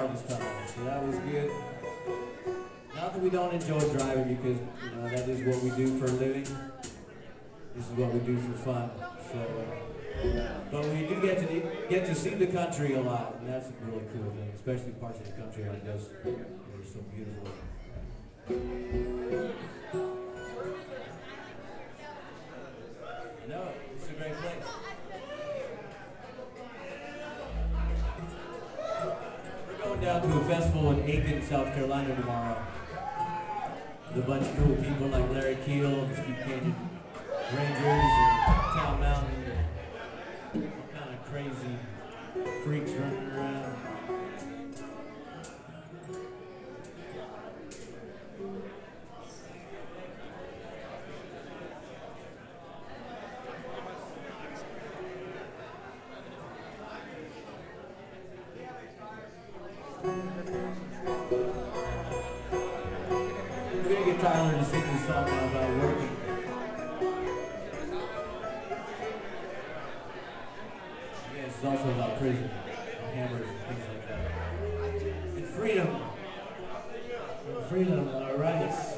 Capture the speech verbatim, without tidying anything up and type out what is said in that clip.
farthest tunnel, so that was good. Not that we don't enjoy driving, because you know that is what we do for a living. This is what we do for fun. So, uh, but we do get to get to see the country a lot, and that's a really cool thing, especially parts of the country like this that are so beautiful. I know it. It's a great place. We're going down to a festival in Aiken, South Carolina tomorrow. With a bunch of cool people like Larry Keel, the Steep Canyon Rangers, and Town Mountain, and all kind of crazy freaks running around. We're gonna get Tyler to sing this song now about working. Yeah, it's also about prison, and hammers and things like that. And freedom. And freedom, our rights.